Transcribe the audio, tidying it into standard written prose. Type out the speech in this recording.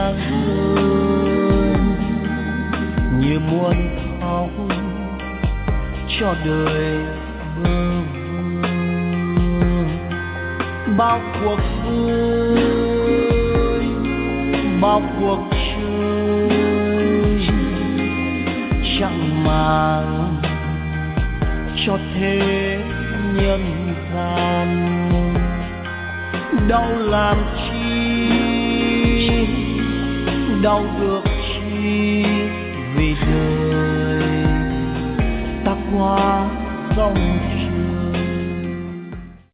dàng hơn như muôn khóc cho đời bơ vơ. Bao cuộc vui bao cuộc chơi chẳng màng cho thế nhân gian. Đau làm chi đau được